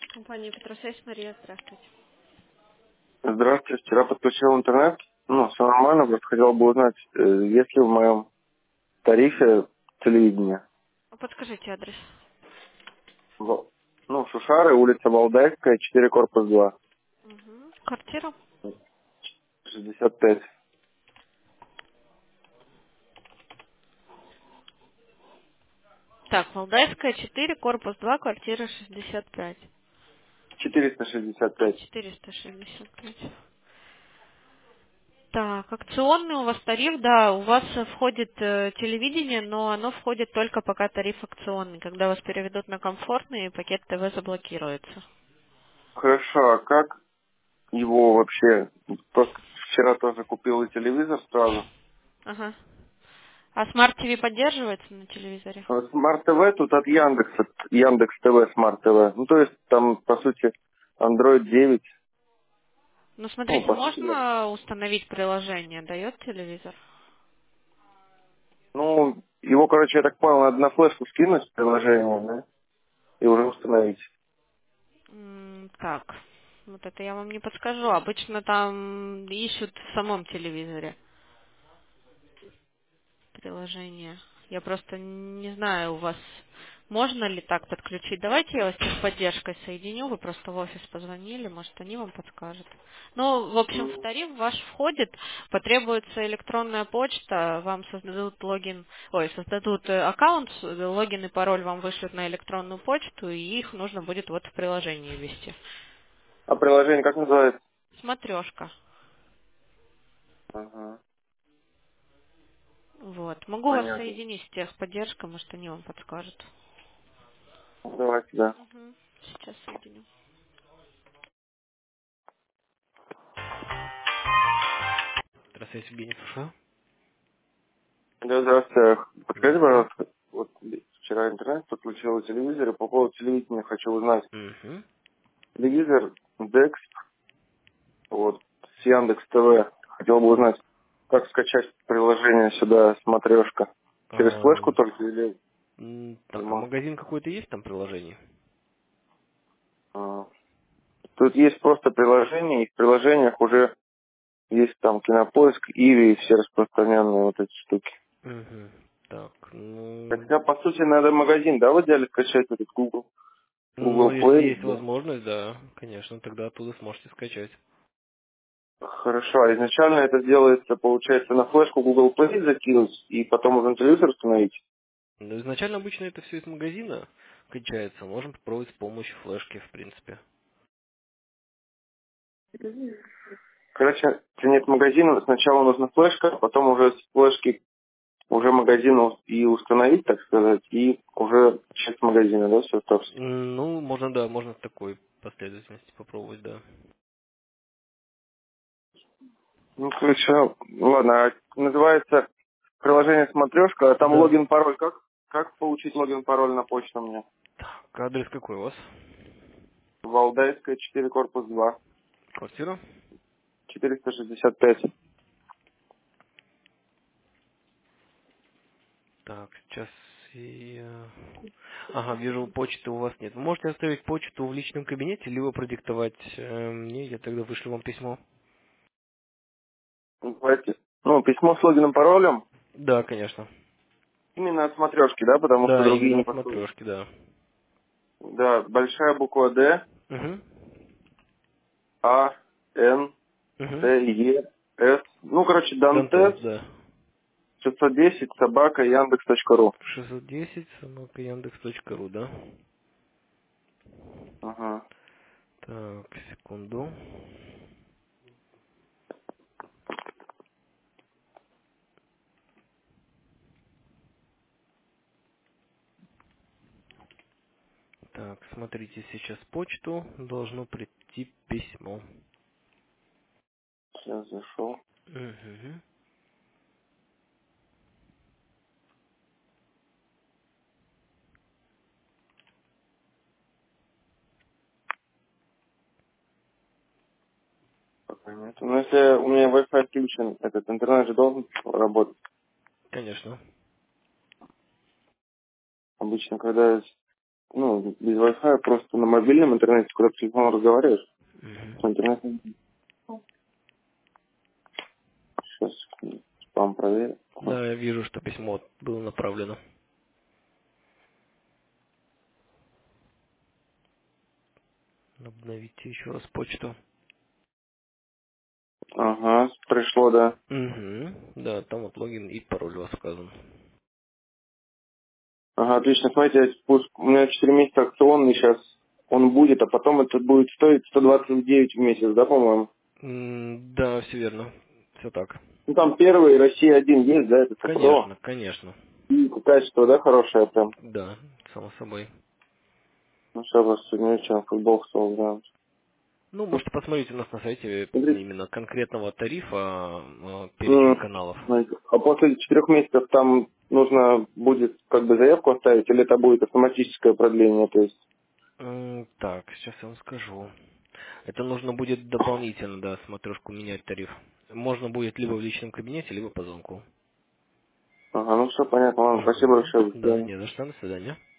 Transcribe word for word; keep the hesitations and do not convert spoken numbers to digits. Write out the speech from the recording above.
Компания Петросвязь, Мария, здравствуйте. Здравствуйте, вчера подключил интернет. Ну, все нормально, просто хотел бы узнать, э, есть ли в моем тарифе телевидение. А подскажите адрес. В- Ну, Шушары, улица Валдайская, четыре корпус два, Угу. Квартира? шестьдесят пять. Так, Валдайская, четыре, корпус два, квартира шестьдесят пять. четыреста шестьдесят пять. четыреста шестьдесят пять. Так, акционный у вас тариф, да, у вас э, входит э, телевидение, но оно входит только пока тариф акционный. Когда вас переведут на комфортный, пакет ТВ заблокируется. Хорошо, а как его вообще? Просто вчера тоже купил и телевизор сразу. Ага. А Смарт ТВ поддерживается на телевизоре? Смарт ТВ тут от Яндекса, Яндекс ТВ, Смарт ТВ. Ну, то есть там, по сути, Android девять. Ну, Ну, смотрите, по сути, да. можно установить приложение, дает телевизор? Ну, его, короче, я так понял, надо на флешку скинуть приложение, да? И уже установить. М, Так, вот это я вам не подскажу. Обычно там ищут в самом телевизоре приложение. Я просто не знаю, у вас можно ли так подключить. Давайте я вас с техподдержкой соединю. Вы просто в офис позвонили, может, они вам подскажут. Ну, в общем, в М, тариф ваш входит, потребуется электронная почта, вам создадут логин, ой, создадут э, аккаунт, с- логин и пароль вам вышлют на электронную почту, и их нужно будет вот в приложении ввести. А приложение как называется? Смотрешка. Ага, Вот. Могу вас понятно. соединить с техподдержкой, может, они вам подскажут. Ну, давайте, да. Мгм. Сейчас соединю. Здравствуйте, Евгений Фуша. Да, здравствуйте. Подскажите, Здравствуйте. пожалуйста, вот вчера интернет подключил телевизор, и по поводу телевидения хочу узнать. Угу. Телевизор Dex, вот, с Яндекс ТВ. Хотел бы узнать, как скачать приложение сюда, смотрешка. Через флешку Ам, только или... м, или так, а мон- магазин какой-то есть там приложение? а, Тут есть просто приложение, и в приложениях уже есть там Кинопоиск, Иви и все распространенные вот эти штуки. Угу. Так, ну, Хотя, по сути, надо магазин, да, в идеале скачать этот Google, ну, Google если Play, есть да? возможность, да, конечно, тогда оттуда сможете скачать. Хорошо, а изначально это делается, получается, на флешку Google Play закинуть и потом уже на телевизор установить? Ну, изначально обычно это все из магазина качается, можем попробовать с помощью флешки, в принципе. Короче, если нет магазина, сначала нужна флешка, а потом уже с флешки уже магазин у- и установить, так сказать, и уже часть магазина, да, все, то есть. М, Ну, можно, да, можно в такой последовательности попробовать, да. Ну, короче, ладно, а называется приложение «Смотрешка», а там Да. логин, пароль, как? Как получить логин, пароль на почту мне? Так, адрес какой у вас? Валдайская, четыре, корпус два, Квартира? четыреста шестьдесят пять. Так, сейчас я... Ага, вижу, почты у вас нет. Вы можете оставить почту в личном кабинете, либо продиктовать э, мне, я тогда вышлю вам письмо. Давайте. Ну, письмо с логином, паролем, Да, конечно. именно от смотрешки, да, потому что Да, другие именно не от подходят. смотрешки, да. Да, большая буква Д, Угу. А, Н, Угу. Т, Е, С. Ну, короче, Дантес, Дантес, да. шестьсот десять, собака, Яндекс точка ру. шестьсот десять, собака яндекс точка ру, да? Ага. Так, секунду. Так, смотрите сейчас почту, должно прийти письмо. Сейчас зашел. Угу. Пока нет. Ну, если у меня Wi-Fi включен, этот интернет же должен работать. Конечно. Обычно, когда ну, без Wi-Fi, просто на мобильном интернете, когда по телефону разговариваешь. Мгм. С интернетом. Сейчас спам проверю. Да, я вижу, что письмо было направлено. Обновите еще раз почту. Ага, пришло, да. Угу. Да, там вот логин и пароль у вас указан. Ага, отлично. Смотрите, пусть у меня четыре месяца акционный сейчас он будет, а потом это будет стоить сто двадцать девять в месяц, да, по-моему? М, Да, все верно. Все так. Ну, там первый, Россия один есть, да, это стопудово? Конечно, конечно. И качество, да, хорошее прям. Да, само собой. Ну, сейчас вас сегодня вечером футбол стал, да. Ну, можете посмотреть у нас на сайте Смотрите, именно конкретного тарифа, э, перечень м, каналов. знаете, а после четырех месяцев там нужно будет как бы заявку оставить, или это будет автоматическое продление, то есть? М, Так, сейчас я вам скажу. Это нужно будет дополнительно, да, смотрешку менять тариф. Можно будет либо в личном кабинете, либо по звонку. Ага, ну все понятно, ладно, спасибо Мгм. большое. До Да, свидания. не за что, до свидания.